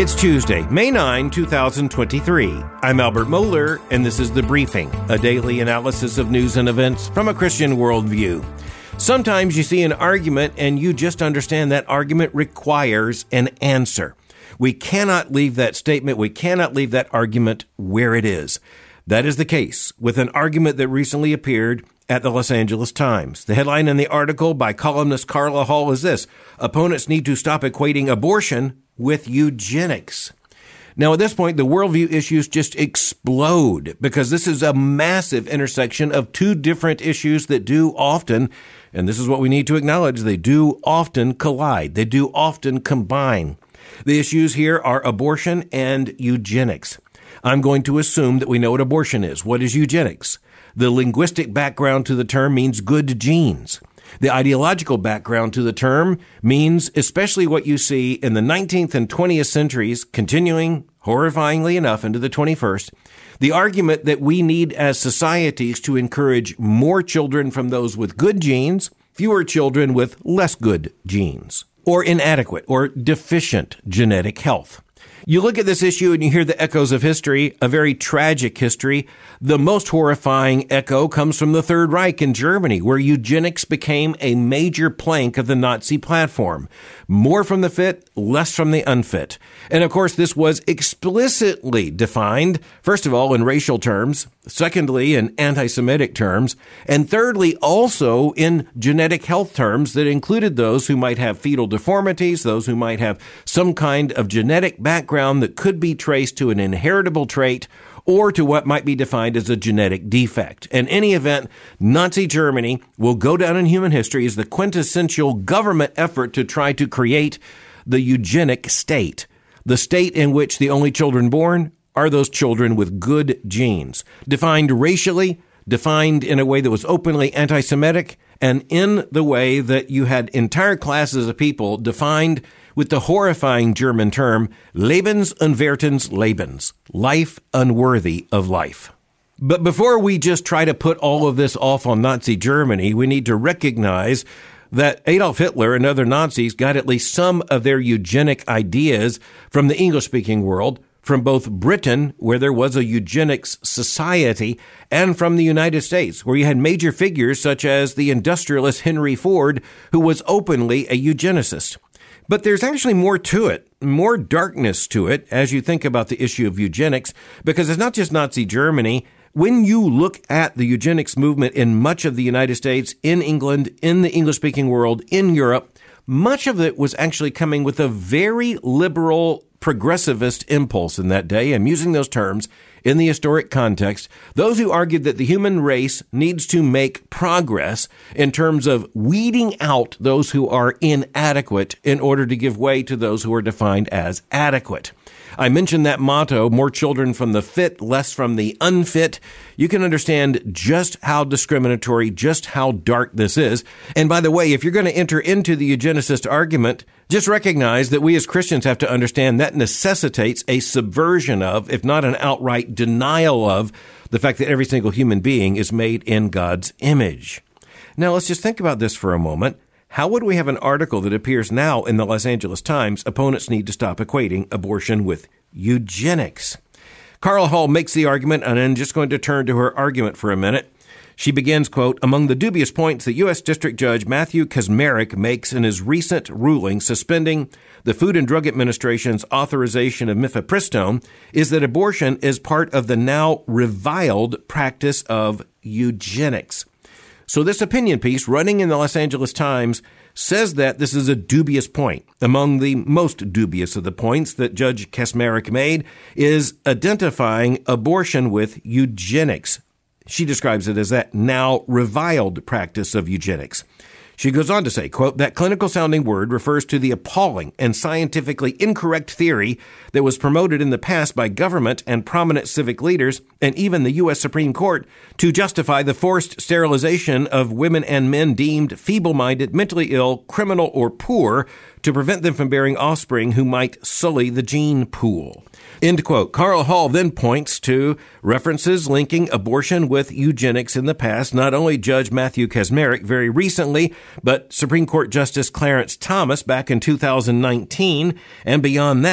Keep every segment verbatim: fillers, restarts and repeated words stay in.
It's Tuesday, May ninth, twenty twenty-three. I'm Albert Mohler, and this is The Briefing, a daily analysis of news and events from a Christian worldview. Sometimes you see an argument and you just understand that argument requires an answer. We cannot leave that statement, we cannot leave that argument where it is. That is the case with an argument that recently appeared at the Los Angeles Times. The headline in the article by columnist Carla Hall is this: opponents need to stop equating abortion with eugenics. Now, at this point, the worldview issues just explode because this is a massive intersection of two different issues that do often, and this is what we need to acknowledge, they do often collide. They do often combine. The issues here are abortion and eugenics. I'm going to assume that we know what abortion is. What is eugenics? The linguistic background to the term means good genes. The ideological background to the term means especially what you see in the nineteenth and twentieth centuries, continuing, horrifyingly enough, into the twenty-first, the argument that we need as societies to encourage more children from those with good genes, fewer children with less good genes, or inadequate or deficient genetic health. You look at this issue and you hear the echoes of history, a very tragic history. The most horrifying echo comes from the Third Reich in Germany, where eugenics became a major plank of the Nazi platform. More from the fit, less from the unfit. And of course, this was explicitly defined, first of all, in racial terms, secondly, in anti-Semitic terms, and thirdly, also in genetic health terms that included those who might have fetal deformities, those who might have some kind of genetic background that could be traced to an inheritable trait or to what might be defined as a genetic defect. In any event, Nazi Germany will go down in human history as the quintessential government effort to try to create the eugenic state, the state in which the only children born are those children with good genes, defined racially, defined in a way that was openly anti-Semitic, and in the way that you had entire classes of people defined with the horrifying German term Lebensunwertes Lebens, life unworthy of life. But before we just try to put all of this off on Nazi Germany, we need to recognize that Adolf Hitler and other Nazis got at least some of their eugenic ideas from the English-speaking world, from both Britain, where there was a eugenics society, and from the United States, where you had major figures such as the industrialist Henry Ford, who was openly a eugenicist. But there's actually more to it, more darkness to it, as you think about the issue of eugenics, because it's not just Nazi Germany. When you look at the eugenics movement in much of the United States, in England, in the English-speaking world, in Europe, much of it was actually coming with a very liberal progressivist impulse in that day. I'm using those terms in the historic context. Those who argued that the human race needs to make progress in terms of weeding out those who are inadequate in order to give way to those who are defined as adequate. I mentioned that motto, more children from the fit, less from the unfit. You can understand just how discriminatory, just how dark this is. And by the way, if you're going to enter into the eugenicist argument, just recognize that we as Christians have to understand that necessitates a subversion of, if not an outright denial of, the fact that every single human being is made in God's image. Now, let's just think about this for a moment. How would we have an article that appears now in the Los Angeles Times, opponents need to stop equating abortion with eugenics? Carla Hall makes the argument, and I'm just going to turn to her argument for a minute. She begins, quote, among the dubious points that U S District Judge Matthew Kacsmaryk makes in his recent ruling suspending the Food and Drug Administration's authorization of mifepristone is that abortion is part of the now reviled practice of eugenics. So this opinion piece running in the Los Angeles Times says that this is a dubious point. Among the most dubious of the points that Judge Kacsmaryk made is identifying abortion with eugenics. She describes it as that now reviled practice of eugenics. She goes on to say, quote, that clinical-sounding word refers to the appalling and scientifically incorrect theory that was promoted in the past by government and prominent civic leaders and even the U S Supreme Court to justify the forced sterilization of women and men deemed feeble-minded, mentally ill, criminal, or poor to prevent them from bearing offspring who might sully the gene pool. End quote. Carla Hall then points to references linking abortion with eugenics in the past. Not only Judge Matthew Kacsmaryk very recently, but Supreme Court Justice Clarence Thomas back in two thousand nineteen. And beyond that,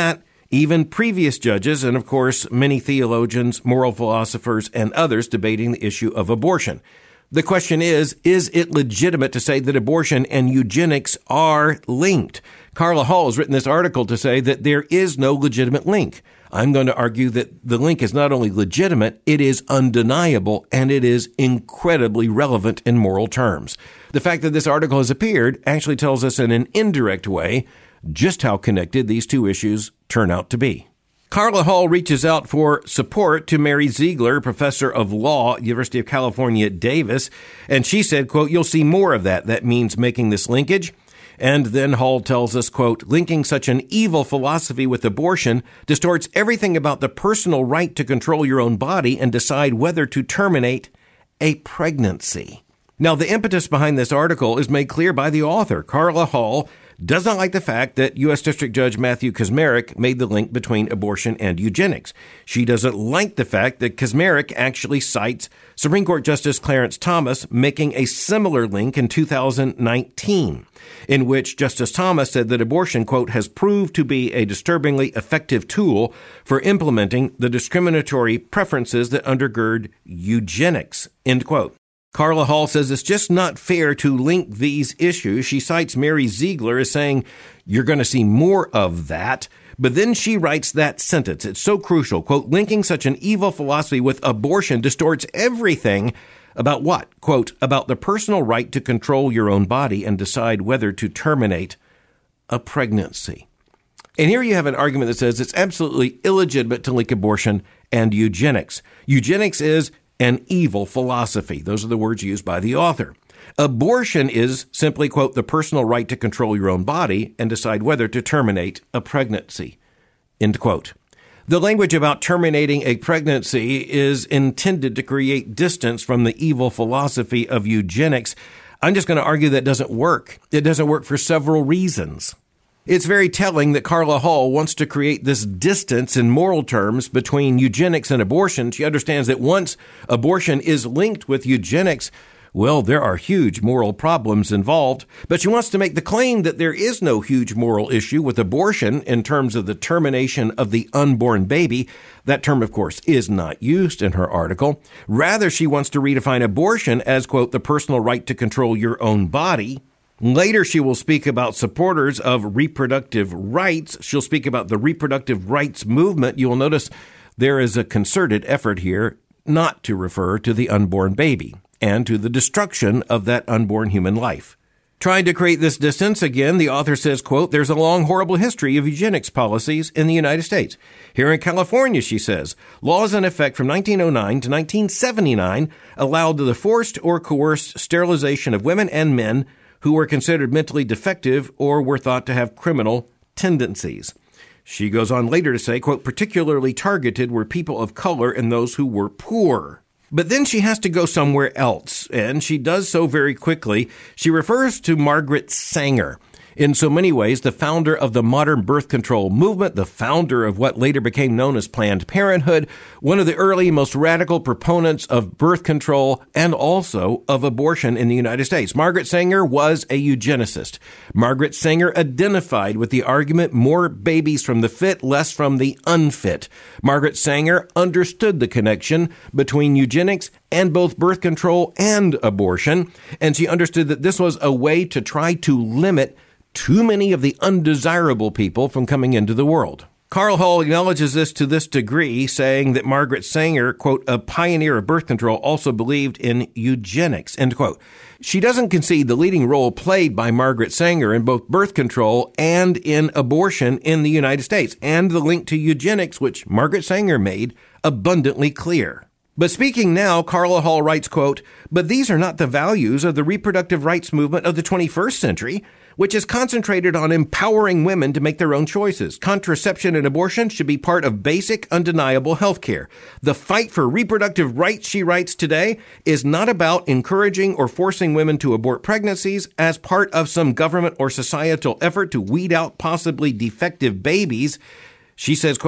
even previous judges, and of course, many theologians, moral philosophers, and others debating the issue of abortion. The question is, is it legitimate to say that abortion and eugenics are linked? Carla Hall has written this article to say that there is no legitimate link. I'm going to argue that the link is not only legitimate, it is undeniable, and it is incredibly relevant in moral terms. The fact that this article has appeared actually tells us in an indirect way just how connected these two issues turn out to be. Carla Hall reaches out for support to Mary Ziegler, professor of law at University of California at Davis, and she said, quote, "You'll see more of that. That means making this linkage." And then Hall tells us, quote, "Linking such an evil philosophy with abortion distorts everything about the personal right to control your own body and decide whether to terminate a pregnancy." Now, the impetus behind this article is made clear by the author. Carla Hall does not like the fact that U S District Judge Matthew Kacsmaryk made the link between abortion and eugenics. She doesn't like the fact that Kacsmaryk actually cites Supreme Court Justice Clarence Thomas making a similar link in two thousand nineteen, in which Justice Thomas said that abortion, quote, "has proved to be a disturbingly effective tool for implementing the discriminatory preferences that undergird eugenics," end quote. Carla Hall says it's just not fair to link these issues. She cites Mary Ziegler as saying, you're going to see more of that. But then she writes that sentence. It's so crucial. Quote, "Linking such an evil philosophy with abortion distorts everything about what? Quote, about the personal right to control your own body and decide whether to terminate a pregnancy." And here you have an argument that says it's absolutely illegitimate to link abortion and eugenics. Eugenics is an evil philosophy. Those are the words used by the author. Abortion is simply, quote, "the personal right to control your own body and decide whether to terminate a pregnancy," end quote. The language about terminating a pregnancy is intended to create distance from the evil philosophy of eugenics. I'm just going to argue that doesn't work. It doesn't work for several reasons. It's very telling that Carla Hall wants to create this distance in moral terms between eugenics and abortion. She understands that once abortion is linked with eugenics, well, there are huge moral problems involved. But she wants to make the claim that there is no huge moral issue with abortion in terms of the termination of the unborn baby. That term, of course, is not used in her article. Rather, she wants to redefine abortion as, quote, "the personal right to control your own body." Later, she will speak about supporters of reproductive rights. She'll speak about the reproductive rights movement. You will notice there is a concerted effort here not to refer to the unborn baby and to the destruction of that unborn human life. Trying to create this distance, again, the author says, quote, "There's a long, horrible history of eugenics policies in the United States. Here in California," she says, "laws in effect from nineteen oh nine to nineteen seventy-nine allowed the forced or coerced sterilization of women and men who were considered mentally defective or were thought to have criminal tendencies." She goes on later to say, quote, "particularly targeted were people of color and those who were poor." But then she has to go somewhere else, and she does so very quickly. She refers to Margaret Sanger, in so many ways the founder of the modern birth control movement, the founder of what later became known as Planned Parenthood, one of the early, most radical proponents of birth control and also of abortion in the United States. Margaret Sanger was a eugenicist. Margaret Sanger identified with the argument, more babies from the fit, less from the unfit. Margaret Sanger understood the connection between eugenics and both birth control and abortion, and she understood that this was a way to try to limit too many of the undesirable people from coming into the world. Carla Hall acknowledges this to this degree, saying that Margaret Sanger, quote, "a pioneer of birth control, also believed in eugenics," end quote. She doesn't concede the leading role played by Margaret Sanger in both birth control and in abortion in the United States, and the link to eugenics, which Margaret Sanger made abundantly clear. But speaking now, Carla Hall writes, quote, "But these are not the values of the reproductive rights movement of the twenty-first century, which is concentrated on empowering women to make their own choices. Contraception and abortion should be part of basic, undeniable health care. The fight for reproductive rights," she writes today, "is not about encouraging or forcing women to abort pregnancies as part of some government or societal effort to weed out possibly defective babies." She says, quote,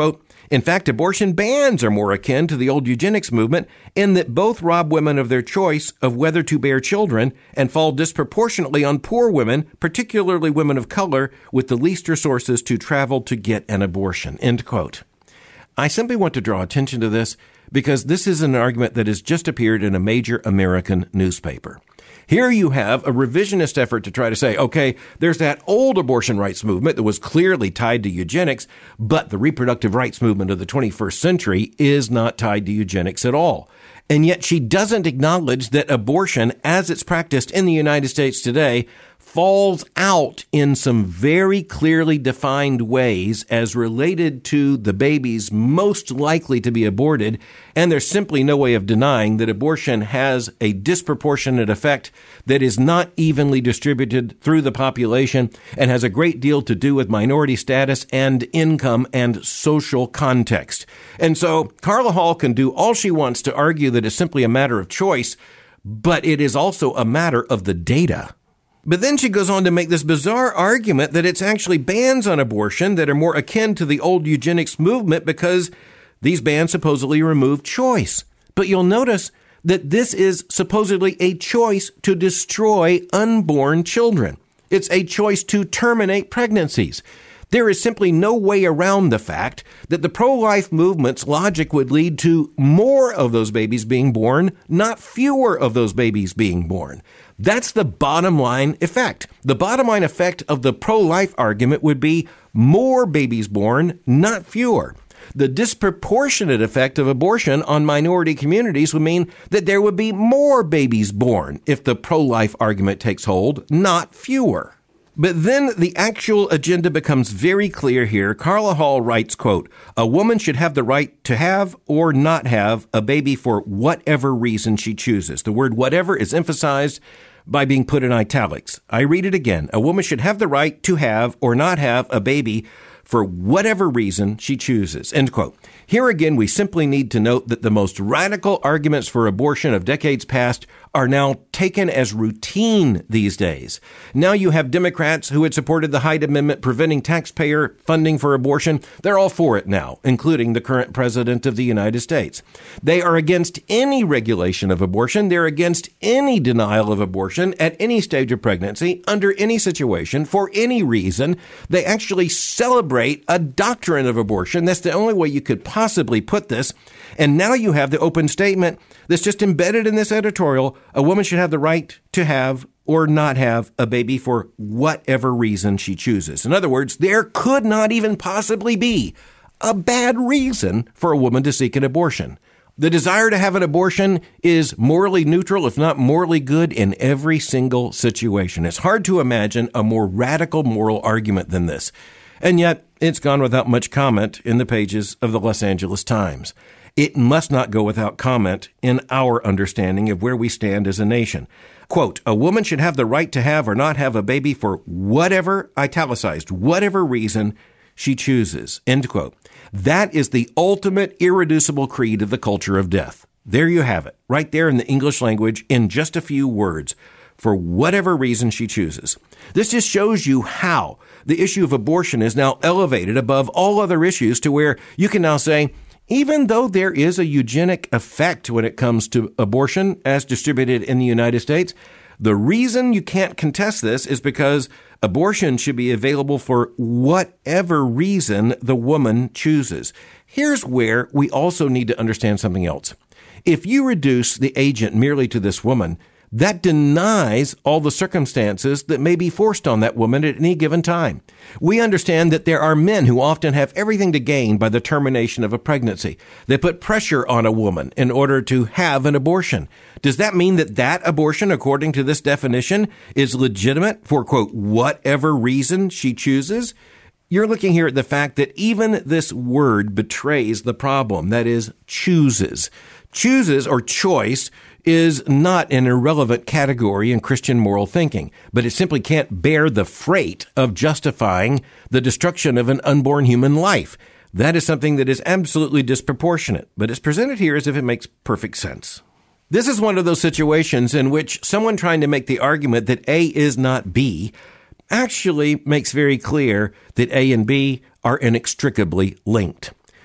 In fact, abortion bans are more akin to the old eugenics movement in that both rob women of their choice of whether to bear children and fall disproportionately on poor women, particularly women of color, with the least resources to travel to get an abortion. End quote. I simply want to draw attention to this because this is an argument that has just appeared in a major American newspaper. Here you have a revisionist effort to try to say, okay, there's that old abortion rights movement that was clearly tied to eugenics, but the reproductive rights movement of the twenty-first century is not tied to eugenics at all. And yet she doesn't acknowledge that abortion, as it's practiced in the United States today, falls out in some very clearly defined ways as related to the babies most likely to be aborted, and there's simply no way of denying that abortion has a disproportionate effect that is not evenly distributed through the population and has a great deal to do with minority status and income and social context. And so Carla Hall can do all she wants to argue that it's simply a matter of choice, but it is also a matter of the data. But then she goes on to make this bizarre argument that it's actually bans on abortion that are more akin to the old eugenics movement because these bans supposedly remove choice. But you'll notice that this is supposedly a choice to destroy unborn children. It's a choice to terminate pregnancies. There is simply no way around the fact that the pro-life movement's logic would lead to more of those babies being born, not fewer of those babies being born. That's the bottom line effect. The bottom line effect of the pro-life argument would be more babies born, not fewer. The disproportionate effect of abortion on minority communities would mean that there would be more babies born if the pro-life argument takes hold, not fewer. But then the actual agenda becomes very clear here. Carla Hall writes, quote, "A woman should have the right to have or not have a baby for whatever reason she chooses." The word whatever is emphasized by being put in italics. I read it again. A woman should have the right to have or not have a baby for whatever reason she chooses. End quote. Here again, we simply need to note that the most radical arguments for abortion of decades past are now taken as routine these days. Now you have Democrats who had supported the Hyde Amendment preventing taxpayer funding for abortion. They're all for it now, including the current president of the United States. They are against any regulation of abortion. They're against any denial of abortion at any stage of pregnancy, under any situation, for any reason. They actually celebrate a doctrine of abortion. That's the only way you could possibly put this. And now you have the open statement that's just embedded in this editorial. A woman should have the right to have or not have a baby for whatever reason she chooses. In other words, there could not even possibly be a bad reason for a woman to seek an abortion. The desire to have an abortion is morally neutral, if not morally good, in every single situation. It's hard to imagine a more radical moral argument than this. And yet, it's gone without much comment in the pages of the Los Angeles Times. It must not go without comment in our understanding of where we stand as a nation. Quote, "A woman should have the right to have or not have a baby for whatever," italicized, "whatever reason she chooses." End quote. That is the ultimate irreducible creed of the culture of death. There you have it, right there in the English language in just a few words. For whatever reason she chooses. This just shows you how the issue of abortion is now elevated above all other issues to where you can now say, even though there is a eugenic effect when it comes to abortion as distributed in the United States, the reason you can't contest this is because abortion should be available for whatever reason the woman chooses. Here's where we also need to understand something else. If you reduce the agent merely to this woman, that denies all the circumstances that may be forced on that woman at any given time. We understand that there are men who often have everything to gain by the termination of a pregnancy. They put pressure on a woman in order to have an abortion. Does that mean that that abortion, according to this definition, is legitimate for, quote, whatever reason she chooses? You're looking here at the fact that even this word betrays the problem, that is, chooses. Chooses, or choice, is not an irrelevant category in Christian moral thinking, but it simply can't bear the freight of justifying the destruction of an unborn human life. That is something that is absolutely disproportionate, but it's presented here as if it makes perfect sense. This is one of those situations in which someone trying to make the argument that A is not B actually makes very clear that A and B are inextricably linked.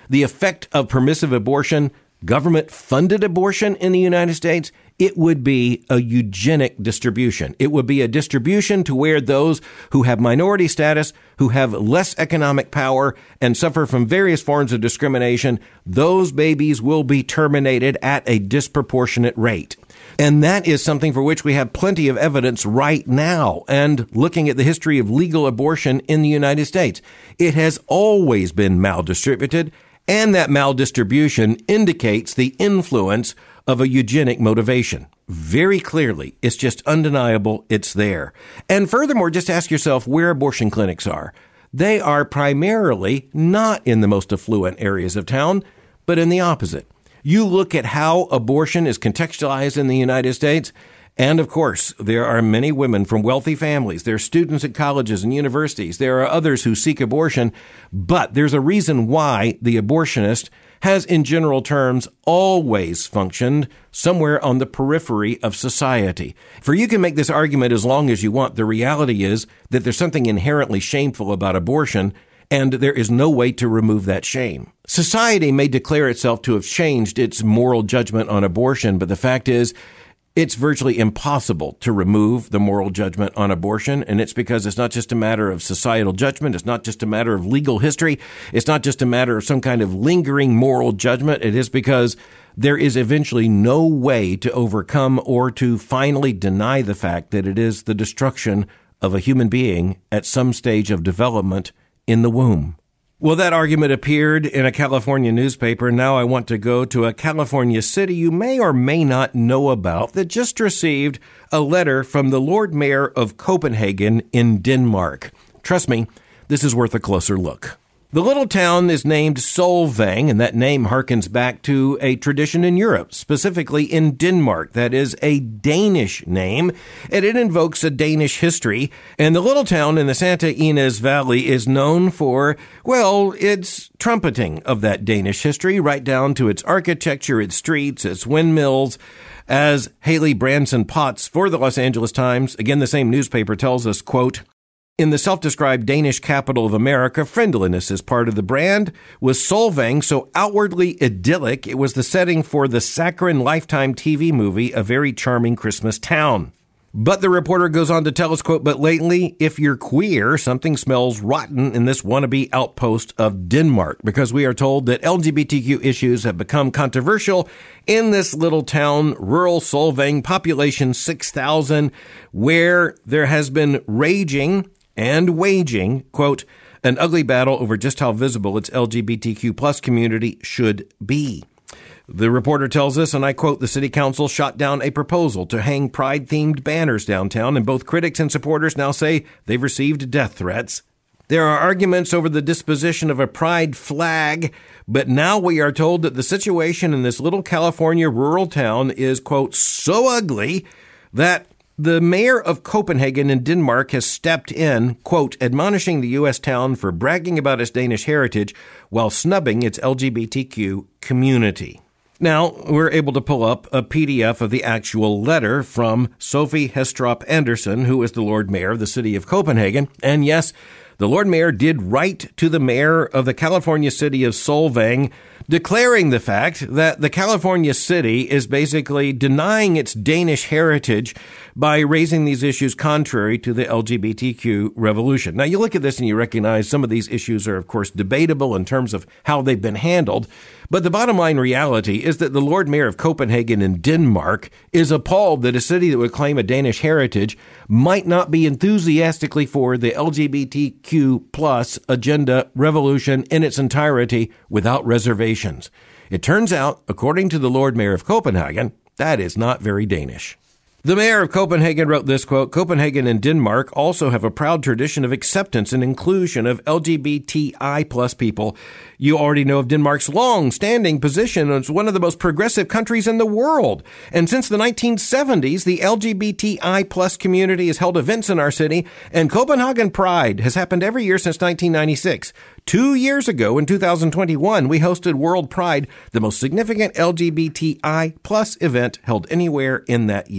the effect of permissive abortion, government-funded abortion in the United States, it would be a eugenic distribution. It would be a distribution to where those who have minority status, who have less economic power, and suffer from various forms of discrimination, those babies will be terminated at a disproportionate rate. And that is something for which we have plenty of evidence right now. And looking at the history of legal abortion in the United States, it has always been maldistributed, and that maldistribution indicates the influence of a eugenic motivation. Very clearly, it's just undeniable it's there. And furthermore, just ask yourself where abortion clinics are. They are primarily not in the most affluent areas of town, but in the opposite. You look at how abortion is contextualized in the United States, and of course, there are many women from wealthy families. There are students at colleges and universities. There are others who seek abortion, but there's a reason why the abortionist has, in general terms, always functioned somewhere on the periphery of society. For you can make this argument as long as you want. The reality is that there's something inherently shameful about abortion, and there is no way to remove that shame. Society may declare itself to have changed its moral judgment on abortion, but the fact is, it's virtually impossible to remove the moral judgment on abortion, and it's because it's not just a matter of societal judgment. It's not just a matter of legal history. It's not just a matter of some kind of lingering moral judgment. It is because there is eventually no way to overcome or to finally deny the fact that it is the destruction of a human being at some stage of development in the womb. Well, that argument appeared in a California newspaper. Now I want to go to a California city you may or may not know about that just received a letter from the Lord Mayor of Copenhagen in Denmark. Trust me, this is worth a closer look. The little town is named Solvang, and that name harkens back to a tradition in Europe, specifically in Denmark. That is a Danish name, and it invokes a Danish history. And the little town in the Santa Ynez Valley is known for, well, its trumpeting of that Danish history, right down to its architecture, its streets, its windmills. As Haley Branson Potts for the Los Angeles Times, again the same newspaper, tells us, quote, "In the self-described Danish capital of America, friendliness is part of the brand. Was Solvang so outwardly idyllic, it was the setting for the saccharine Lifetime T V movie, A Very Charming Christmas Town." But the reporter goes on to tell us, quote, "But lately, if you're queer, something smells rotten in this wannabe outpost of Denmark, because we are told that L G B T Q issues have become controversial in this little town, rural Solvang, population six thousand, where there has been raging and waging, quote, an ugly battle over just how visible its L G B T Q plus community should be." The reporter tells us, and I quote, "The city council shot down a proposal to hang pride-themed banners downtown, and both critics and supporters now say they've received death threats. There are arguments over the disposition of a pride flag, but now we are told that the situation in this little California rural town is, quote, so ugly that the mayor of Copenhagen in Denmark has stepped in, quote, admonishing the U S town for bragging about its Danish heritage while snubbing its L G B T Q community." Now, we're able to pull up a P D F of the actual letter from Sophie Hestrop Andersen, who is the Lord Mayor of the city of Copenhagen. And yes, the Lord Mayor did write to the mayor of the California city of Solvang, declaring the fact that the California city is basically denying its Danish heritage by raising these issues contrary to the L G B T Q revolution. Now, you look at this and you recognize some of these issues are, of course, debatable in terms of how they've been handled. But the bottom line reality is that the Lord Mayor of Copenhagen in Denmark is appalled that a city that would claim a Danish heritage might not be enthusiastically for the L G B T Q plus agenda revolution in its entirety without reservations. It turns out, according to the Lord Mayor of Copenhagen, that is not very Danish. The mayor of Copenhagen wrote this, quote, "Copenhagen and Denmark also have a proud tradition of acceptance and inclusion of L G B T I plus people. You already know of Denmark's long-standing position as one of the most progressive countries in the world. And since the nineteen seventies, the L G B T I plus community has held events in our city, and Copenhagen Pride has happened every year since nineteen ninety-six. Two years ago, in two thousand twenty-one, we hosted World Pride, the most significant L G B T I plus event held anywhere in that year."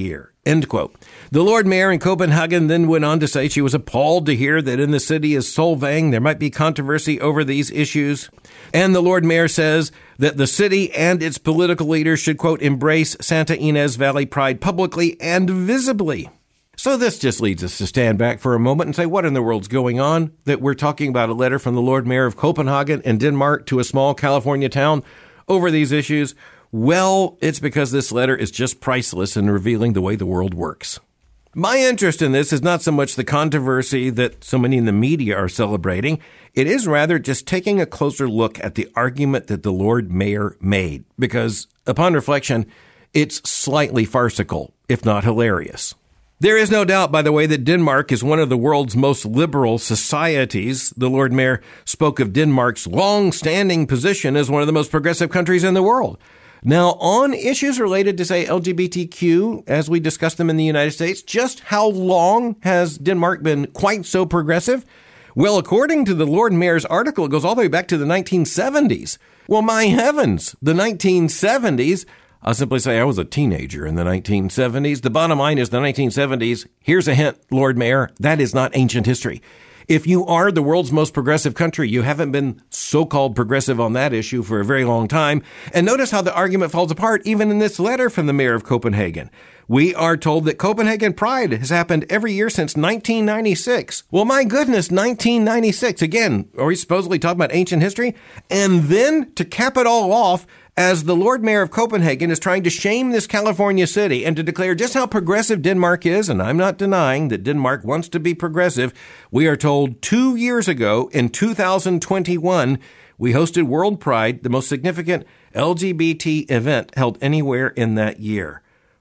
End quote. The Lord Mayor in Copenhagen then went on to say she was appalled to hear that in the city of Solvang there might be controversy over these issues. And the Lord Mayor says that the city and its political leaders should, quote, embrace Santa Ynez Valley Pride publicly and visibly. So this just leads us to stand back for a moment and say, what in the world's going on? That we're talking about a letter from the Lord Mayor of Copenhagen in Denmark to a small California town over these issues? Well, it's because this letter is just priceless in revealing the way the world works. My interest in this is not so much the controversy that so many in the media are celebrating. It is rather just taking a closer look at the argument that the Lord Mayor made, because upon reflection, it's slightly farcical, if not hilarious. There is no doubt, by the way, that Denmark is one of the world's most liberal societies. The Lord Mayor spoke of Denmark's long-standing position as one of the most progressive countries in the world. Now, on issues related to, say, L G B T Q, as we discussed them in the United States, just how long has Denmark been quite so progressive? Well, according to the Lord Mayor's article, it goes all the way back to the nineteen seventies. Well, my heavens, the nineteen seventies. I'll simply say I was a teenager in the nineteen seventies. The bottom line is the nineteen seventies. Here's a hint, Lord Mayor, that is not ancient history. If you are the world's most progressive country, you haven't been so-called progressive on that issue for a very long time. And notice how the argument falls apart even in this letter from the mayor of Copenhagen. We are told that Copenhagen Pride has happened every year since nineteen ninety-six. Well, my goodness, nineteen ninety-six. Again, are we supposedly talking about ancient history? And then to cap it all off, as the Lord Mayor of Copenhagen is trying to shame this California city and to declare just how progressive Denmark is, and I'm not denying that Denmark wants to be progressive, we are told two years ago, in two thousand twenty-one, we hosted World Pride, the most significant L G B T event held anywhere in that year.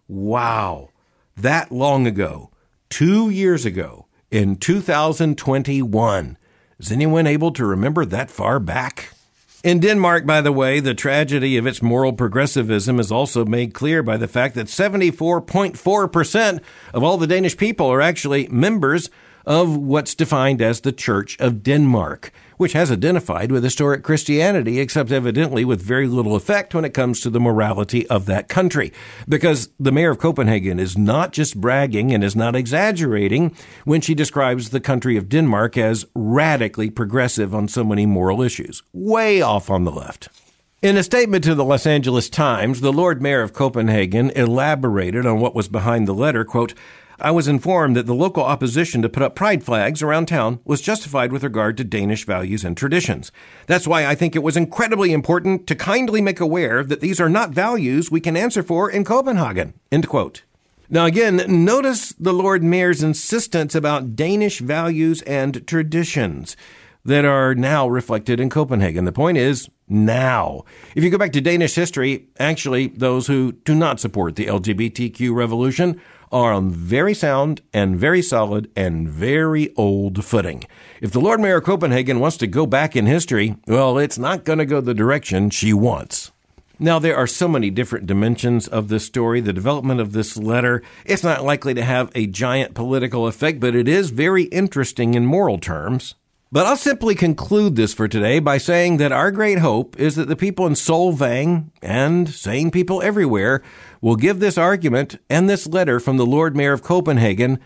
Wow. That long ago, two years ago, in two thousand twenty-one. Is anyone able to remember that far back? In Denmark, by the way, the tragedy of its moral progressivism is also made clear by the fact that seventy-four point four percent of all the Danish people are actually members of what's defined as the Church of Denmark, which has identified with historic Christianity, except evidently with very little effect when it comes to the morality of that country. Because the mayor of Copenhagen is not just bragging and is not exaggerating when she describes the country of Denmark as radically progressive on so many moral issues, way off on the left. In a statement to the Los Angeles Times, the Lord Mayor of Copenhagen elaborated on what was behind the letter, quote, I was informed that the local opposition to put up pride flags around town was justified with regard to Danish values and traditions. That's why I think it was incredibly important to kindly make aware that these are not values we can answer for in Copenhagen. End quote. Now again, notice the Lord Mayor's insistence about Danish values and traditions that are now reflected in Copenhagen. The point is, now. If you go back to Danish history, actually, those who do not support the L G B T Q revolution are on very sound and very solid and very old footing. If the Lord Mayor of Copenhagen wants to go back in history, well, it's not going to go the direction she wants. Now, there are so many different dimensions of this story. The development of this letter, it's not likely to have a giant political effect, but it is very interesting in moral terms. But I'll simply conclude this for today by saying that our great hope is that the people in Solvang and sane people everywhere will give this argument and this letter from the Lord Mayor of Copenhagen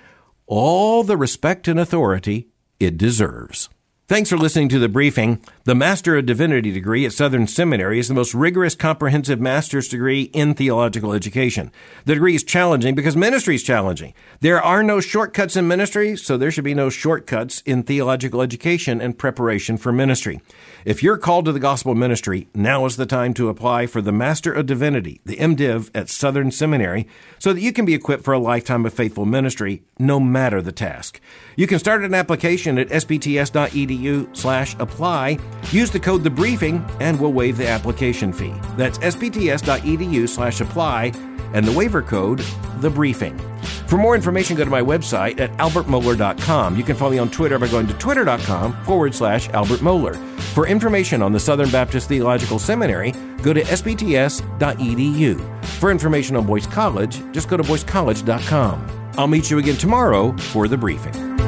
all the respect and authority it deserves. Thanks for listening to The Briefing. The Master of Divinity degree at Southern Seminary is the most rigorous, comprehensive master's degree in theological education. The degree is challenging because ministry is challenging. There are no shortcuts in ministry, so there should be no shortcuts in theological education and preparation for ministry. If you're called to the gospel ministry, now is the time to apply for the Master of Divinity, the MDiv at Southern Seminary, so that you can be equipped for a lifetime of faithful ministry, no matter the task. You can start an application at sbts.edu slash apply. Use the code THEBRIEFING, and we'll waive the application fee. That's sbts.edu slash apply, and the waiver code, THEBRIEFING. For more information, go to my website at albert mohler dot com. You can follow me on Twitter by going to twitter.com forward slash Albert Mohler. For information on the Southern Baptist Theological Seminary, go to sbts.edu. For information on Boyce College, just go to boyce college dot com. I'll meet you again tomorrow for The Briefing.